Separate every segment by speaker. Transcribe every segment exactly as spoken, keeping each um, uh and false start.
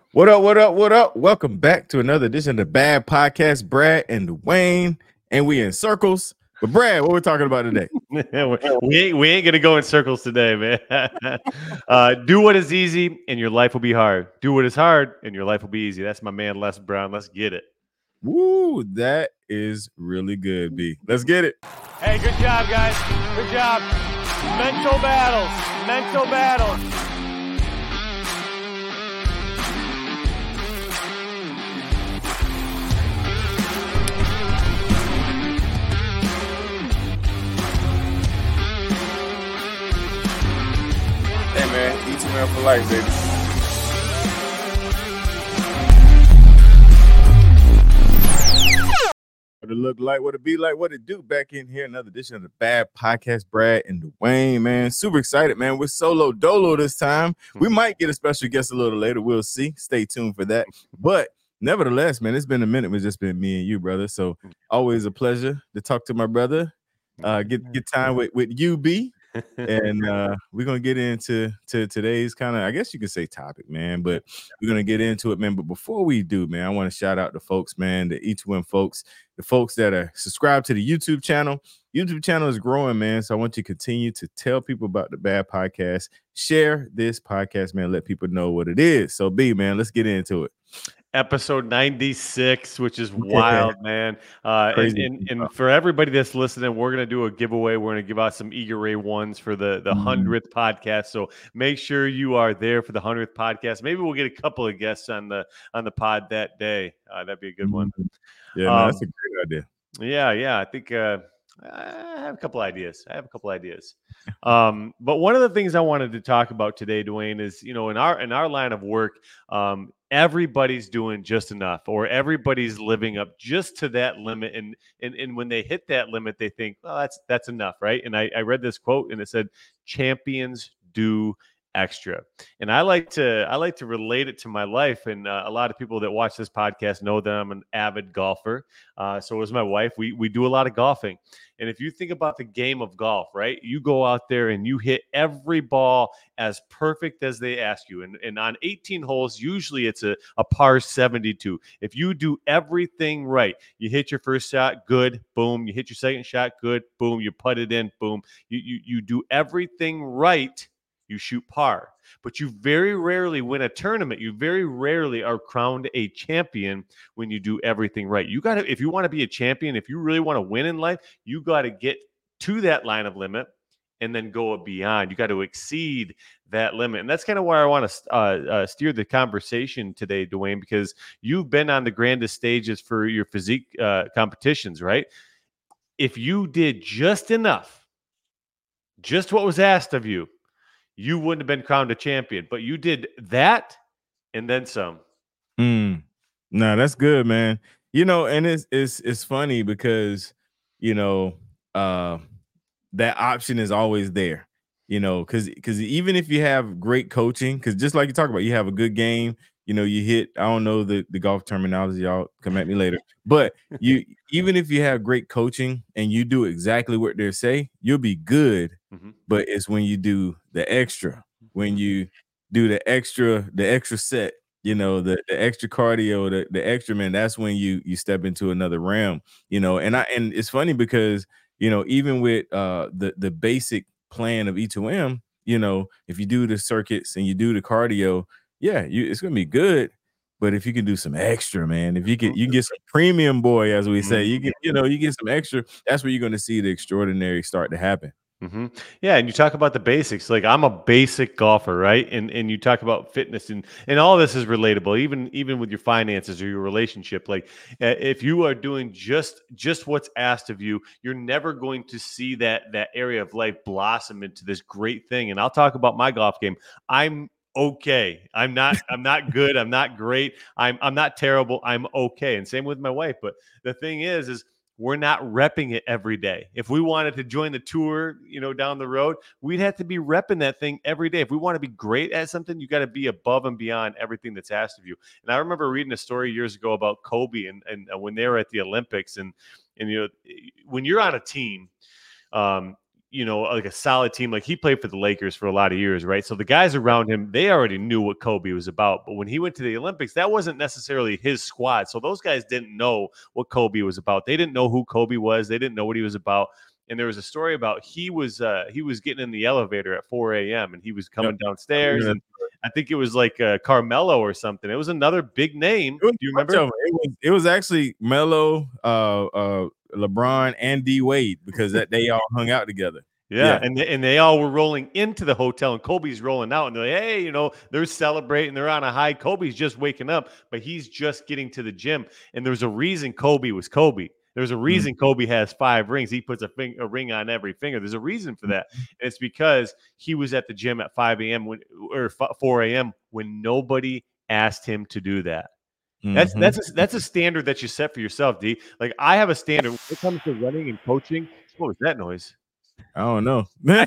Speaker 1: What up, what up, what up? Welcome back to another edition of the Bad Podcast. Brad and Dwayne, and we in circles. But Brad, what we're talking about today?
Speaker 2: we ain't we ain't gonna go in circles today, man. uh, do what is easy, and your life will be hard. Do what is hard, and your life will be easy. That's my man, Les Brown. Let's get it.
Speaker 1: Woo, that is really good, B. Let's get it.
Speaker 2: Hey, good job, guys. Good job. Mental battles. Mental battles.
Speaker 1: Hey, man. E two M for life, baby. What it look like, what it be like, what it do back in here. Another edition of the Bad Podcast. Brad and Dwayne, man. Super excited, man. We're solo dolo this time. We might get a special guest a little later. We'll see. Stay tuned for that. But nevertheless, man, it's been a minute. It's just been me and you, brother. So always a pleasure to talk to my brother. Uh, get get time with, with you, B. And uh, we're gonna get into to today's kind of, I guess you could say, topic, man. But we're gonna get into it, man. But before we do, man, I want to shout out the folks, man, the E two M folks, the folks that are subscribed to the YouTube channel. YouTube channel is growing, man. So I want you to continue to tell people about the Bad Podcast. Share this podcast, man. Let people know what it is. So, B, man, let's get into it.
Speaker 2: Episode ninety-six, which is wild, man. Uh, and, and, and for everybody that's listening, we're going to do a giveaway. We're going to give out some Eager Ray ones for the, the hundredth podcast. So make sure you are there for the hundredth podcast. Maybe we'll get a couple of guests on the on the pod that day. Uh, that'd be a good one.
Speaker 1: Yeah, no, um, that's a great idea.
Speaker 2: Yeah, yeah. I think uh, I have a couple ideas. I have a couple ideas. Um, but one of the things I wanted to talk about today, Dwayne, is, you know, in our in our line of work, um, everybody's doing just enough, or everybody's living up just to that limit. And and and when they hit that limit, they think, well, that's that's enough, right? And I, I read this quote, and it said, "Champions do extra." And I like to I like to relate it to my life. And uh, a lot of people that watch this podcast know that I'm an avid golfer. Uh, so is my wife. We we do a lot of golfing. And if you think about the game of golf, right, you go out there and you hit every ball as perfect as they ask you. And, and on eighteen holes, usually it's a, a par seventy-two. If you do everything right, you hit your first shot, good, boom. You hit your second shot, good, boom. You put it in, boom. You, you, you do everything right, you shoot par. But you very rarely win a tournament. You very rarely are crowned a champion when you do everything right. You got to, if you want to be a champion, if you really want to win in life, you got to get to that line of limit and then go beyond. You got to exceed that limit. And that's kind of where I want to uh, uh, steer the conversation today, Dwayne, because you've been on the grandest stages for your physique uh, competitions, right? If you did just enough, just what was asked of you, you wouldn't have been crowned a champion, but you did that and then some.
Speaker 1: Mm. No, that's good, man. You know, and it's it's it's funny because, you know, uh, that option is always there. You know, because because even if you have great coaching, because just like you talk about, you have a good game. You know, you hit. I don't know the the golf terminology. Y'all come at me later. But you even if you have great coaching and you do exactly what they say, you'll be good. Mm-hmm. But it's when you do the extra, when you do the extra, the extra set, you know, the, the extra cardio, the, the extra, man, that's when you you step into another realm, you know. And I and it's funny because, you know, even with uh the the basic plan of E two M, you know, if you do the circuits and you do the cardio, yeah, you it's gonna be good. But if you can do some extra, man, if you can you can get some premium boy, as we say, you can, you know, you get some extra, that's where you're gonna see the extraordinary start to happen.
Speaker 2: Mm-hmm. Yeah, and you talk about the basics. Like, I'm a basic golfer, right? And and you talk about fitness, and and all this is relatable, even even with your finances or your relationship. Like, uh, if you are doing just just what's asked of you, you're never going to see that that area of life blossom into this great thing. And I'll talk about my golf game. I'm okay. I'm not I'm not good. I'm not great. I'm I'm not terrible. I'm okay. And same with my wife. But the thing is, is we're not repping it every day. If we wanted to join the tour, you know, down the road, we'd have to be repping that thing every day. If we want to be great at something, you got to be above and beyond everything that's asked of you. And I remember reading a story years ago about Kobe and, and when they were at the Olympics, and, and, you know, when you're on a team, um, you know, like a solid team. Like he played for the Lakers for a lot of years, right? So the guys around him, they already knew what Kobe was about. But when he went to the Olympics, that wasn't necessarily his squad. So those guys didn't know what Kobe was about. They didn't know who Kobe was. They didn't know what he was about. And there was a story about he was uh, he was getting in the elevator at four a.m. and he was coming
Speaker 1: Yep.
Speaker 2: downstairs, and I think it was like uh, Carmelo or something. It was another big name. Do you remember?
Speaker 1: It was it was actually Melo, uh, uh, LeBron, and D Wade, because that they all hung out together.
Speaker 2: Yeah,
Speaker 1: Yeah.
Speaker 2: and they, and they all were rolling into the hotel, and Kobe's rolling out, and they're like, hey, you know, they're celebrating, they're on a high. Kobe's just waking up, but he's just getting to the gym, and there's a reason Kobe was Kobe. There's a reason mm-hmm. Kobe has five rings. He puts a, fing- a ring on every finger. There's a reason for that, and it's because he was at the gym at five a.m. when or four a.m. when nobody asked him to do that. That's mm-hmm. that's a, that's a standard that you set for yourself, D. Like I have a standard when it comes to running and coaching. What was that noise?
Speaker 1: I don't know.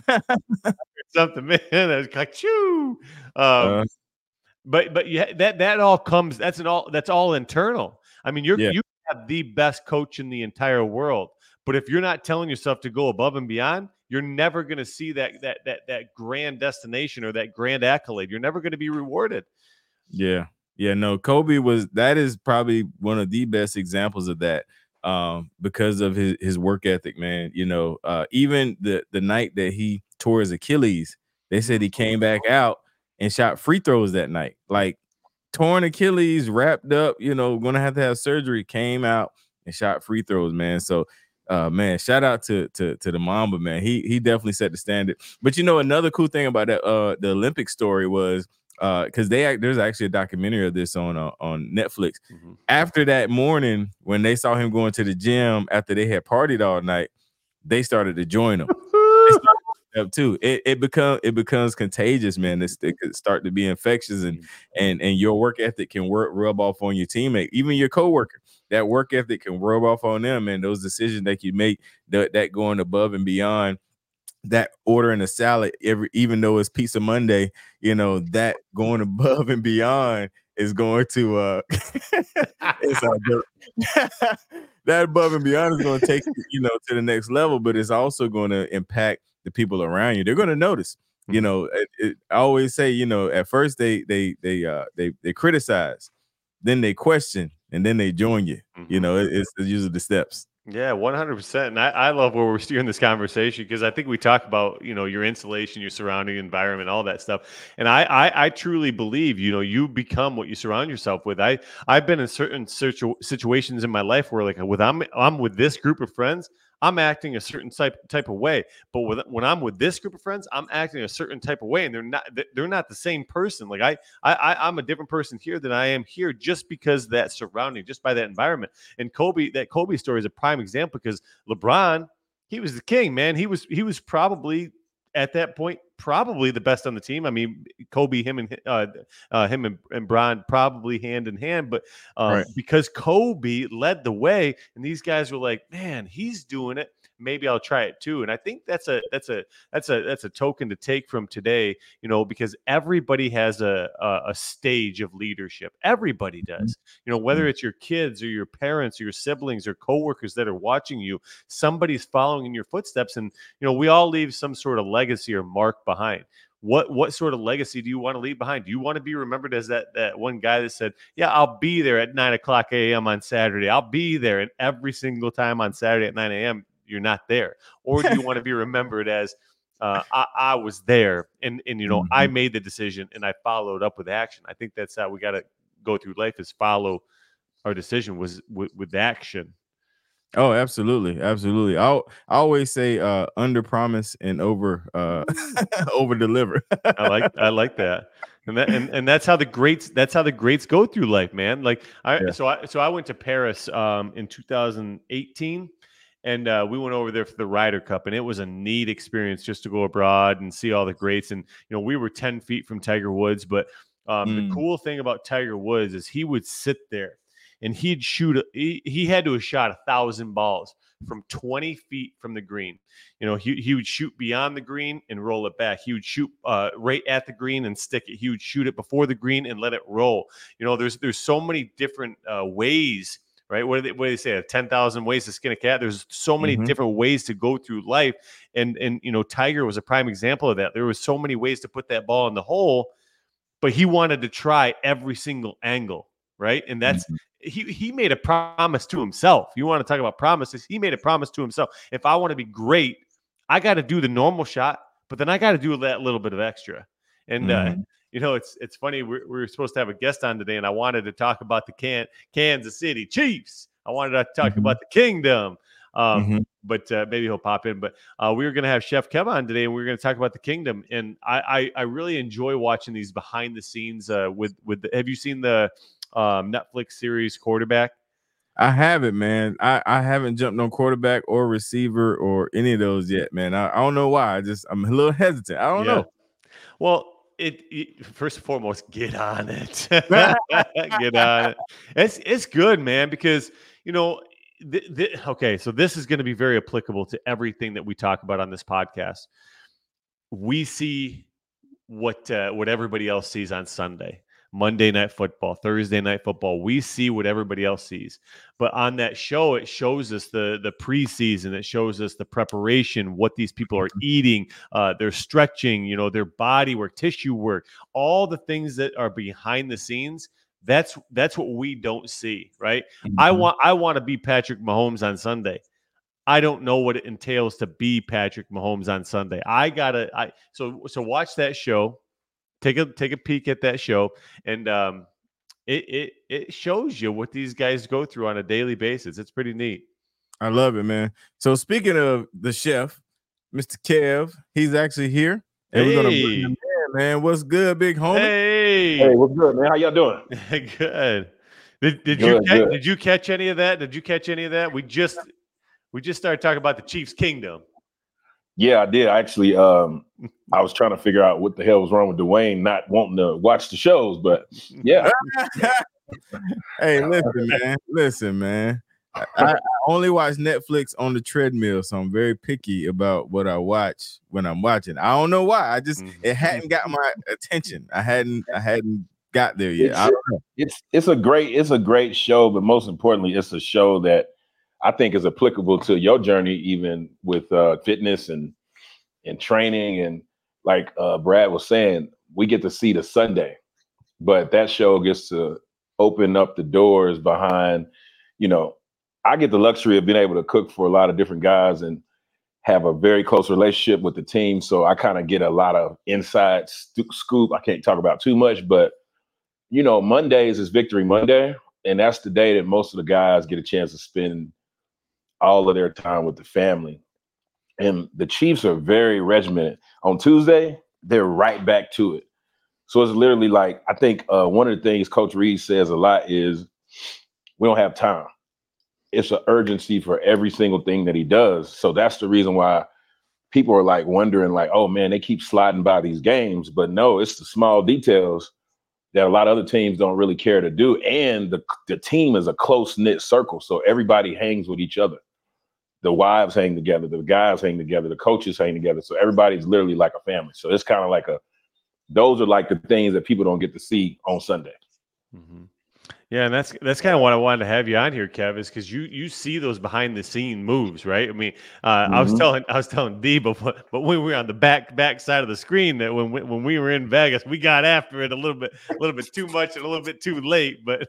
Speaker 2: Something, man. That's like choo. Um, uh, but but yeah, that that all comes. That's an all. That's all internal. I mean, you're yeah. you have the best coach in the entire world, but if you're not telling yourself to go above and beyond, you're never going to see that that that that grand destination or that grand accolade. You're never going to be rewarded.
Speaker 1: Yeah, yeah. No, Kobe was. That is probably one of the best examples of that. Um, because of his, his work ethic, man. You know, uh, even the the night that he tore his Achilles, they said he came back out and shot free throws that night. Like torn Achilles, wrapped up, you know, gonna have to have surgery, came out and shot free throws, man. So uh man, shout out to to to the Mamba, man. He he definitely set the standard. But you know, another cool thing about that uh the Olympic story was uh because they there's actually a documentary of this on uh, on Netflix. Mm-hmm. After that morning, when they saw him going to the gym after they had partied all night, they started to join him. They started up too. It it become it becomes contagious, man. It's, it could start to be infectious, and and and your work ethic can work rub off on your teammate, even your coworker. That work ethic can rub off on them, and those decisions that you make, that, that going above and beyond, that ordering a salad every, even though it's Pizza Monday, you know, that going above and beyond is going to uh, it's uh that above and beyond is going to take you know to the next level, but it's also going to impact the people around you. They're going to notice. Mm-hmm. You know, it, it, I always say, you know, at first they they they uh they they criticize, then they question, and then they join you. Mm-hmm. You know, it, it's, it's usually the steps.
Speaker 2: Yeah, one hundred percent. And I, I love where we're steering this conversation, because I think we talk about, you know, your insulation, your surrounding environment, all that stuff. And I, I, I truly believe, you know, you become what you surround yourself with. I, I've been in certain situ- situations in my life where, like, with I'm, I'm with this group of friends, I'm acting a certain type type of way, but with, when I'm with this group of friends, I'm acting a certain type of way, and they're not they're not the same person. Like I I I'm a different person here than I am here, just because of that surrounding, just by that environment. And Kobe, that Kobe story is a prime example, because LeBron, he was the king, man. He was he was probably at that point probably the best on the team. I mean, Kobe, him and uh, uh, him and, and Bron probably hand in hand, but um, right. because Kobe led the way, and these guys were like, man, he's doing it, maybe I'll try it too. And I think that's a that's a that's a that's a token to take from today, you know, because everybody has a a, a stage of leadership. Everybody does, you know, whether it's your kids or your parents or your siblings or coworkers that are watching you, somebody's following in your footsteps, and you know, we all leave some sort of legacy or mark behind. What what sort of legacy do you want to leave behind? Do you want to be remembered as that that one guy that said, yeah, I'll be there at nine o'clock a.m. on Saturday. I'll be there, and every single time on Saturday at nine a.m. you're not there? Or do you want to be remembered as uh, I, I was there, and and you know, mm-hmm. I made the decision and I followed up with action? I think that's how we got to go through life, is follow our decision was with, with action.
Speaker 1: Oh, absolutely, absolutely. I I always say uh, under promise and over uh, over deliver.
Speaker 2: I like I like that, and that and, and that's how the greats that's how the greats go through life, man. Like I yeah. so I so I went to Paris um, in two thousand eighteen, and uh, we went over there for the Ryder Cup, and it was a neat experience just to go abroad and see all the greats. And you know, we were ten feet from Tiger Woods, but um, mm. the cool thing about Tiger Woods is he would sit there, and he'd shoot. A, he, he had to have shot a thousand balls from twenty feet from the green. You know, he, he would shoot beyond the green and roll it back. He would shoot uh, right at the green and stick it. He would shoot it before the green and let it roll. You know, there's there's so many different uh, ways right? What do they, what do they say? ten thousand ways to skin a cat. There's so many
Speaker 1: Mhm.
Speaker 2: different ways to go through life. And, and, you know, Tiger was a prime example of that. There was so many ways to put that ball in the hole, but he wanted to try every single angle, right? And that's,
Speaker 1: Mhm.
Speaker 2: he he made a promise to himself. You want to talk about promises? He made a promise to himself. If I want to be great, I got to do the normal shot, but then I got to do that little bit of extra. And uh,
Speaker 1: Mhm.
Speaker 2: you know, it's it's funny. We're, we were supposed to have a guest on today, and I wanted to talk about the Can Kansas City Chiefs. I wanted to talk
Speaker 1: Mhm.
Speaker 2: about the Kingdom. Um,
Speaker 1: Mhm.
Speaker 2: but uh, maybe he'll pop in. But uh, we were going to have Chef Kev on today, and we were going to talk about the Kingdom. And I, I, I really enjoy watching these behind the scenes. Uh, with with the, have you seen the um, Netflix series Quarterback?
Speaker 1: I haven't, man. I, I haven't jumped on quarterback or receiver or any of those yet, man. I, I don't know why. I just I'm a little hesitant. I don't
Speaker 2: Yeah.
Speaker 1: know.
Speaker 2: Well, it, it first and foremost, get on it. Get on it. It's it's good, man, because you know. Th- th- okay, so this is going to be very applicable to everything that we talk about on this podcast. We see what uh, what everybody else sees on Sunday, Monday night football, Thursday night football. We see what everybody else sees, but on that show, it shows us the the preseason. It shows us the preparation, what these people are eating, uh, their stretching, you know, their body work, tissue work, all the things that are behind the scenes. That's that's what we don't see, right? I
Speaker 1: Mhm.
Speaker 2: want I want to be Patrick Mahomes on Sunday. I don't know what it entails to be Patrick Mahomes on Sunday. I gotta I so so watch that show. Take a take a peek at that show, and um, it it it shows you what these guys go through on a daily basis. It's pretty neat.
Speaker 1: I love it, man. So speaking of the chef, Mister Kev, he's actually here, and we're gonna bring him
Speaker 2: Hey,
Speaker 1: in, man. What's good, big homie?
Speaker 3: Hey,
Speaker 2: hey,
Speaker 3: what's good, man? How y'all doing?
Speaker 2: good. Did did you
Speaker 3: Good,
Speaker 2: catch,
Speaker 3: good.
Speaker 2: did you catch any of that? Did you catch any of that? We just we just started talking about the Chiefs' kingdom.
Speaker 3: Yeah, I did. Actually, um, I was trying to figure out what the hell was wrong with Dwayne not wanting to watch the shows, but yeah.
Speaker 1: Hey, listen, man. Listen, man. I, I only watch Netflix on the treadmill, so I'm very picky about what I watch when I'm watching. I don't know why. I just it hadn't got my attention. I hadn't I hadn't got there yet.
Speaker 3: It's
Speaker 1: I don't know.
Speaker 3: it's it's a great it's a great show, but most importantly, it's a show that I think is applicable to your journey, even with uh, fitness and and training. And like uh, Brad was saying, we get to see the Sunday, but that show gets to open up the doors behind, you know, I get the luxury of being able to cook for a lot of different guys and have a very close relationship with the team. So I kind of get a lot of inside st- scoop. I can't talk about too much, but you know, Mondays is Victory Monday. And that's the day that most of the guys get a chance to spend all of their time with the family. And the Chiefs are very regimented. On Tuesday, they're right back to it. So it's literally like, I think uh, one of the things Coach Reed says a lot is we don't have time. It's an urgency for every single thing that he does. So that's the reason why people are like wondering, like, oh man, they keep sliding by these games. But no, it's the small details that a lot of other teams don't really care to do. And the, the team is a close-knit circle. So everybody hangs with each other. The wives hang together, the guys hang together, the coaches hang together. So everybody's literally like a family. So it's kind of like a, those are like the things that people don't get to see on Sunday.
Speaker 2: Mm-hmm. Yeah, and that's that's kind of what I wanted to have you on here, Kev, is because you you see those behind the scene moves, right? I mean, uh, I was
Speaker 3: Mm-hmm.
Speaker 2: telling I was telling Dee, but but when we were on the back back side of the screen, that when we, when we were in Vegas, we got after it a little bit a little bit too much and a little bit too late. But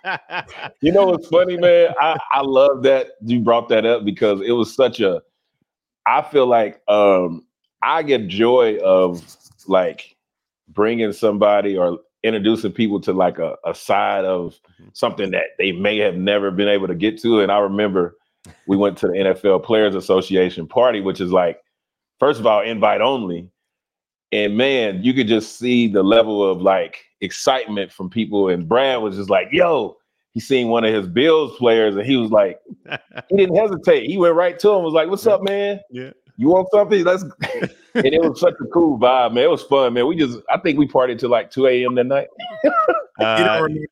Speaker 3: You know what's funny, man? I, I love that you brought that up because it was such a, I feel like um, I get joy of like bringing somebody or introducing people to like a, a side of something that they may have never been able to get to. And I remember we went to the N F L Players Association party, which is like, first of all, invite only. And man, you could just see the level of like excitement from people. And Brad was just like, yo, he seen one of his Bills players and he was like, he didn't hesitate. He went right to him, was like, what's up, man?
Speaker 2: Yeah.
Speaker 3: You want something? Let's And it was such a cool vibe, man. It was fun, man. We just, I think we partied till like two a.m. that night.
Speaker 2: Uh,
Speaker 3: You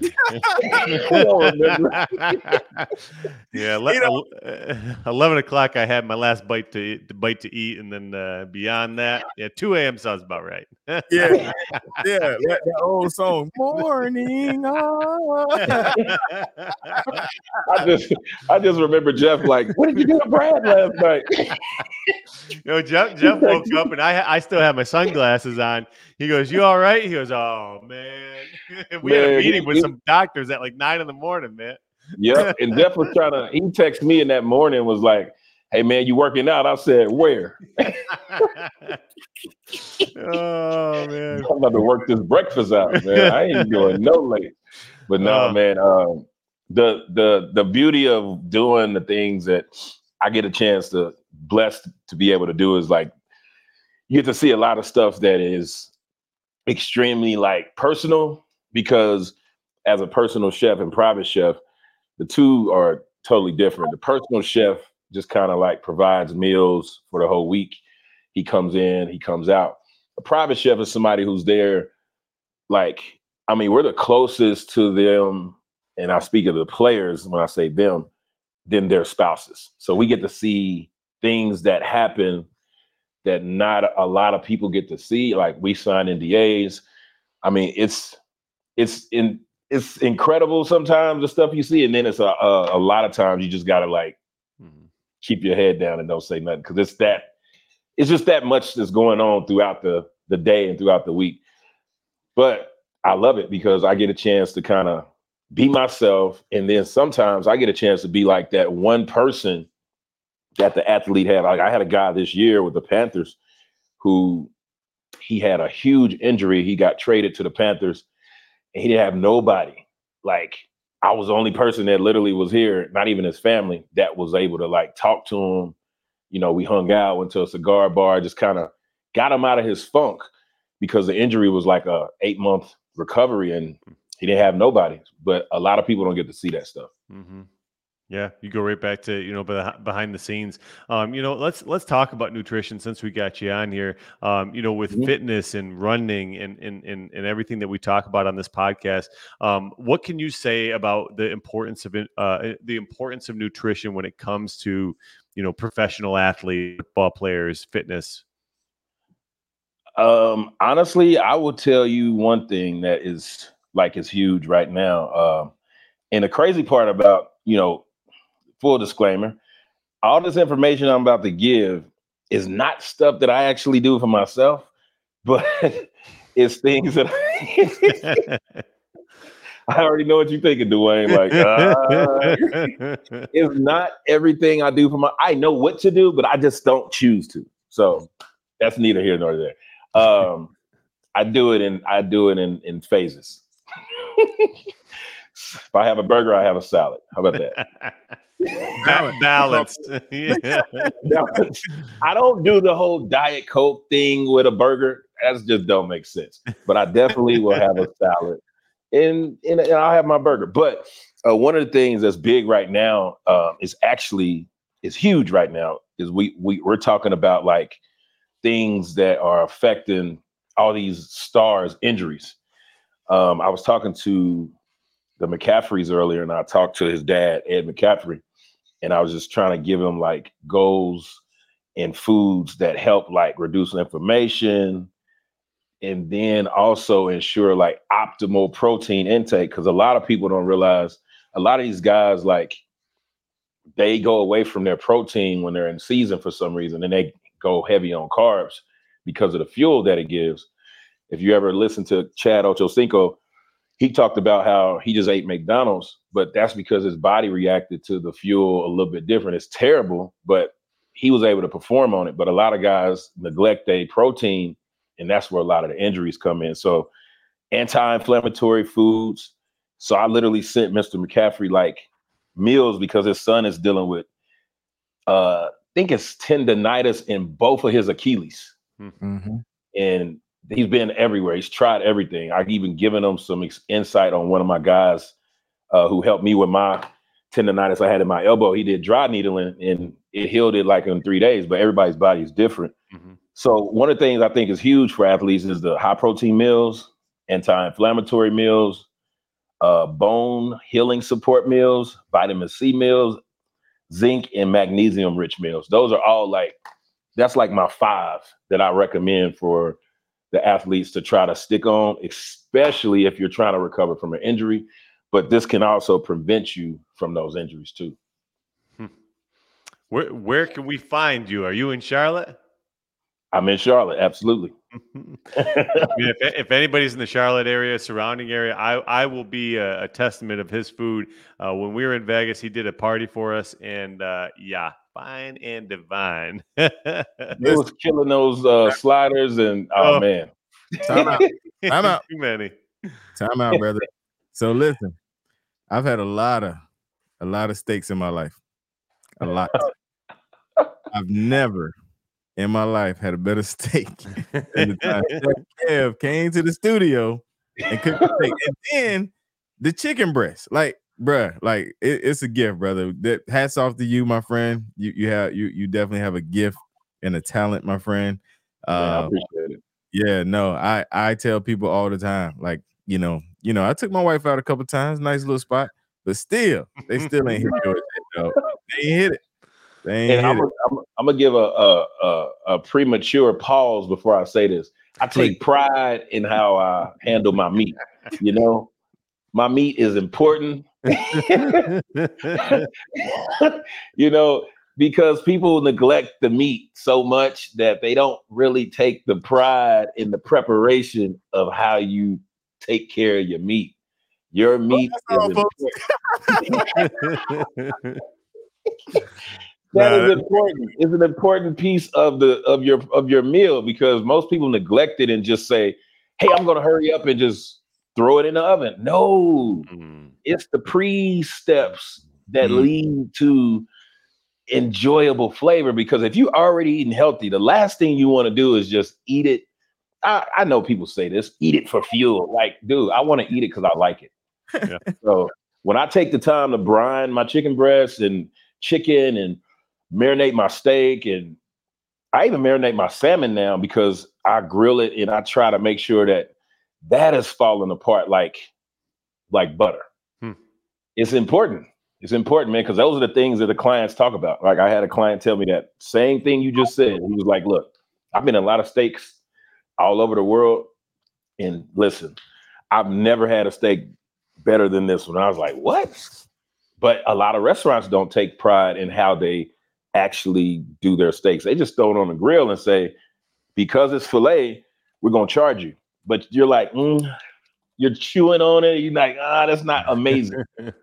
Speaker 3: don't remember.
Speaker 2: yeah, le-
Speaker 1: You know-
Speaker 2: uh, eleven o'clock. I had my last bite to eat, bite to eat, and then uh, beyond that, yeah, two a.m. sounds about right.
Speaker 1: Yeah, yeah, that, that old song, "Morning." On.
Speaker 3: I just, I just remember Jeff like, "What did you do to Brad last night?"
Speaker 2: You know, Jeff, Jeff woke up, and I I still have my sunglasses on. He goes, "You all right?" He goes, "Oh man." We had a
Speaker 3: Man,
Speaker 2: meeting
Speaker 3: he-
Speaker 2: with
Speaker 3: he-
Speaker 2: some doctors at like nine in the morning, man.
Speaker 3: Yep. And Jeff was trying to, he texted me in that morning, was like, "Hey man, you working out?" I said, "Where?"
Speaker 2: Oh man.
Speaker 3: I'm about to work this breakfast out, man. I ain't doing no late. But no,
Speaker 2: Uh.
Speaker 3: man, um, the the the beauty of doing the things that I get a chance to blessed to be able to do is like you get to see a lot of stuff that is extremely like personal, because as a personal chef and private chef, the two are totally different. The personal chef just kind of like provides meals for the whole week. He comes in, he comes out. A private chef is somebody who's there, like, I mean, we're the closest to them, and I speak of the players when I say them, than their spouses. So we get to see things that happen that not a lot of people get to see. Like we sign N D As. I mean, it's it's in it's incredible sometimes the stuff you see, and then it's a a, a lot of times you just gotta like
Speaker 2: Mhm.
Speaker 3: keep your head down and don't say nothing, because it's that it's just that much that's going on throughout the the day and throughout the week. But I love it because I get a chance to kind of be myself, and then sometimes I get a chance to be like that one person that the athlete had. Like I had a guy this year with the Panthers who he had a huge injury. He got traded to the Panthers and he didn't have nobody. Like I was the only person that literally was here, not even his family, that was able to like talk to him. You know, we hung out, went to a cigar bar, just kind of got him out of his funk, because the injury was like a eight month recovery and he didn't have nobody. But a lot of people don't get to see that stuff.
Speaker 2: Mm-hmm. Yeah, you go right back to, you know, beh- behind the scenes. Um, you know, let's let's talk about nutrition since we got you on here. Um, you know, with
Speaker 3: Mhm.
Speaker 2: fitness and running and, and and and everything that we talk about on this podcast. Um, what can you say about the importance of it, uh, the importance of nutrition when it comes to, you know, professional athletes, football players, fitness?
Speaker 3: Um, honestly, I will tell you one thing that is like is huge right now. Um, and the crazy part about, you know, full disclaimer, all this information I'm about to give is not stuff that I actually do for myself, but it's things that I already know what you're thinking, Dwayne. Like, uh, it's not everything I do for my. I know what to do, but I just don't choose to. So that's neither here nor there. Um, I do it in I do it in in phases. If I have a burger, I have a salad. How about that?
Speaker 2: Ba- balance. Yeah.
Speaker 3: Now, I don't do the whole Diet Coke thing with a burger. That just don't make sense. But I definitely will have a salad, and, and, and I'll have my burger. But uh, one of the things that's big right now uh, is actually is huge right now is we we we're talking about like things that are affecting all these stars' injuries. Um, I was talking to the McCaffreys earlier, and I talked to his dad, Ed McCaffrey, and I was just trying to give him like goals and foods that help like reduce inflammation, and then also ensure like optimal protein intake. Because a lot of people don't realize a lot of these guys, like they go away from their protein when they're in season for some reason, and they go heavy on carbs because of the fuel that it gives. If you ever listen to Chad Ochocinco, he talked about how he just ate McDonald's, but that's because his body reacted to the fuel a little bit different. It's terrible, but he was able to perform on it. But a lot of guys neglect their protein, and that's where a lot of the injuries come in. So anti-inflammatory foods. So I literally sent Mister McCaffrey like meals because his son is dealing with, uh, I think it's tendonitis in both of his Achilles.
Speaker 1: Mm-hmm.
Speaker 3: And he's been everywhere. He's tried everything. I've even given him some ex- insight on one of my guys uh, who helped me with my tendonitis I had in my elbow. He did dry needling and it healed it like in three days, but everybody's body is different.
Speaker 2: Mm-hmm.
Speaker 3: So one of the things I think is huge for athletes is the high protein meals, anti-inflammatory meals, uh, bone healing support meals, vitamin C meals, zinc and magnesium rich meals. Those are all like, that's like my five that I recommend for the athletes to try to stick on, especially if you're trying to recover from an injury. But this can also prevent you from those injuries too.
Speaker 2: Hmm. Where where can we find you? Are you in Charlotte?
Speaker 3: I'm in Charlotte, absolutely.
Speaker 2: if, if anybody's in the Charlotte area, surrounding area, I, I will be a, a testament of his food. Uh, when we were in Vegas, he did a party for us, and uh, yeah, fine and divine.
Speaker 3: It was killing those uh, sliders, and oh, oh man,
Speaker 1: time out, time out,
Speaker 2: too many,
Speaker 1: time out, brother. So listen, I've had a lot of a lot of steaks in my life, a lot. I've never in my life had a better steak than the time Kev came to the studio and cooked the steak. And then the chicken breast, like, bruh, like it, it's a gift, brother. That hats off to you, my friend. You you have you you definitely have a gift and a talent, my friend. Uh,
Speaker 3: yeah, I appreciate it.
Speaker 1: Yeah, no, I I tell people all the time, like, you know, you know, I took my wife out a couple times, nice little spot, but still, they still ain't hit yours, though. They ain't hit it. They ain't
Speaker 3: and
Speaker 1: hit
Speaker 3: I'm,
Speaker 1: it.
Speaker 3: A, I'm, I'm gonna give a, a a a premature pause before I say this. I take pride in how I handle my meat. You know, my meat is important. You know, because people neglect the meat so much that they don't really take the pride in the preparation of how you take care of your meat. Your meat
Speaker 1: oh,
Speaker 3: is important. That nah, is important. It's an important piece of the of your of your meal, because most people neglect it and just say, "Hey, I'm going to hurry up and just throw it in the oven." No, mm. It's the pre-steps that mm. lead to enjoyable flavor. Because if you already eating healthy, the last thing you want to do is just eat it. I, I know people say this: eat it for fuel. Like, dude, I want to eat it because I like it. Yeah. So when I take the time to brine my chicken breasts and chicken and marinate my steak, and I even marinate my salmon now because I grill it and I try to make sure that that is falling apart like like butter. Hmm. It's important. It's important, man, because those are the things that the clients talk about. Like, I had a client tell me that same thing you just said. He was like, "Look, I've been in a lot of steaks all over the world, and listen, I've never had a steak better than this one." I was like, "What?" But a lot of restaurants don't take pride in how they actually do their steaks. They just throw it on the grill and say, because it's filet, we're going to charge you. But you're like, mm, you're chewing on it. You're like, ah, that's not amazing.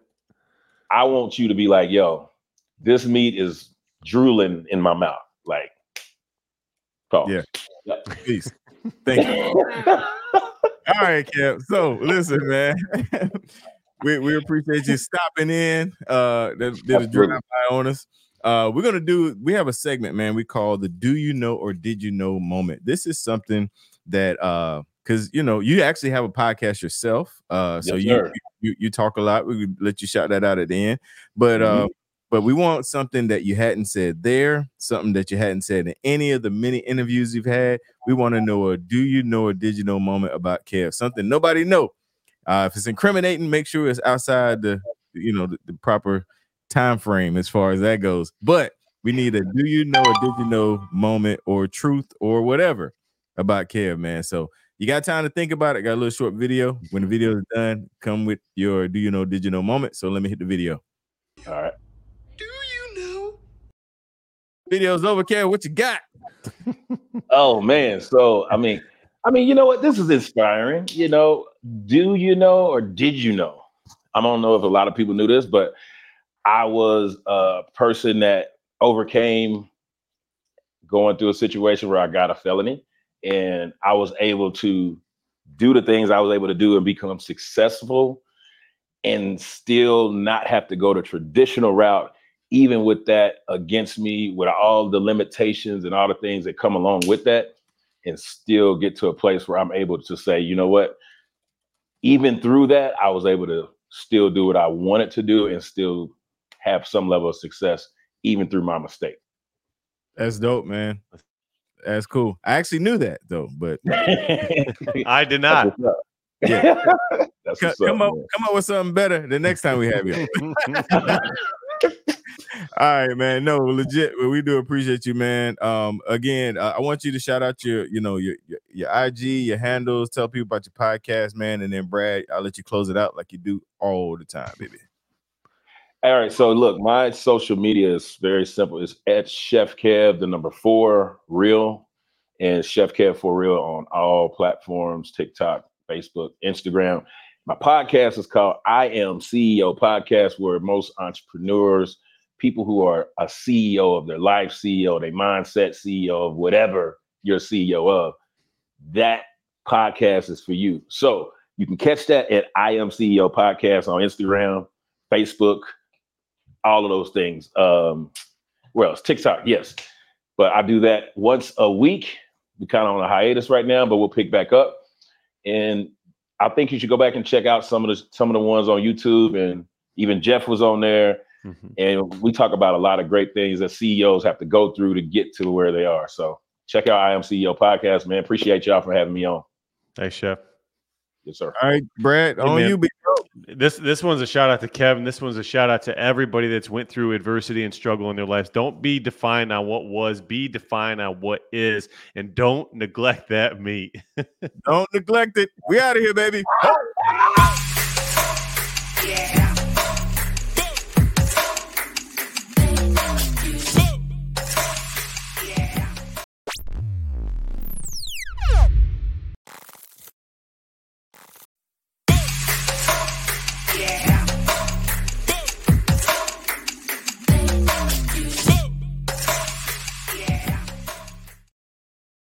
Speaker 3: I want you to be like, yo, this meat is drooling in my mouth. Like, pause.
Speaker 1: Yeah. Yep. Peace. Thank you. All right, Kev. So listen, man. we we appreciate you stopping in. Uh, that did a drive by on us. Uh, we're gonna do. We have a segment, man. We call the "Do You Know or Did You Know" moment. This is something that, uh, because you know, you actually have a podcast yourself. Uh, so
Speaker 3: yes,
Speaker 1: you, you you talk a lot. We would let you shout that out at the end, but mm-hmm. uh, but we want something that you hadn't said there, something that you hadn't said in any of the many interviews you've had. We want to know a "Do you know or did you know" moment about Kev. Something nobody know. Uh, if it's incriminating, make sure it's outside the, you know, the, the proper time frame as far as that goes. But we need a "Do you know or did you know" moment or truth or whatever about Kev, man. So you got time to think about it. Got a little short video. When the video is done, come with your "Do you know, did you know" moment. So let me hit the video.
Speaker 3: All right.
Speaker 1: Do you know? Video's over, Kev. What you got?
Speaker 3: Oh man. So I mean, I mean, you know what? This is inspiring. You know, do you know or did you know? I don't know if a lot of people knew this, but I was a person that overcame going through a situation where I got a felony, and I was able to do the things I was able to do and become successful and still not have to go the traditional route, even with that against me, with all the limitations and all the things that come along with that, and still get to a place where I'm able to say, you know what, even through that, I was able to still do what I wanted to do and still have some level of success, even through my mistake.
Speaker 1: That's dope, man. That's cool. I actually knew that though, but
Speaker 2: I did not.
Speaker 1: yeah.
Speaker 3: That's
Speaker 1: come,
Speaker 3: what's up,
Speaker 1: come up,
Speaker 3: man.
Speaker 1: come up with something better the next time we have you. All right, man. No, legit. We do appreciate you, man. Um, again, uh, I want you to shout out your, you know, your, your your I G, your handles. Tell people about your podcast, man. And then Brad, I'll let you close it out like you do all the time, baby.
Speaker 3: All right. So look, my social media is very simple. It's at Chef Kev, the number four real, and Chef Kev for real on all platforms: TikTok, Facebook, Instagram. My podcast is called I Am C E O Podcast, where most entrepreneurs, people who are a C E O of their life, C E O, their mindset, C E O of whatever you're C E O of, that podcast is for you. So you can catch that at I Am C E O Podcast on Instagram, Facebook, all of those things. Um, where else? TikTok, yes. But I do that once a week. We're kind of on a hiatus right now, but we'll pick back up. And I think you should go back and check out some of the some of the ones on YouTube, and even Jeff was on there. Mm-hmm. And we talk about a lot of great things that C E Os have to go through to get to where they are. So check out I Am C E O Podcast, man. Appreciate y'all for having me on.
Speaker 2: Thanks, Chef.
Speaker 3: Yes, sir.
Speaker 1: All right, Brad, hey, on man. you, big bro.
Speaker 2: This this one's a shout out to Kevin. This one's a shout out to everybody that's went through adversity and struggle in their lives. Don't be defined on what was, be defined on what is, and don't neglect that meat.
Speaker 1: Don't neglect it. We out of here, baby.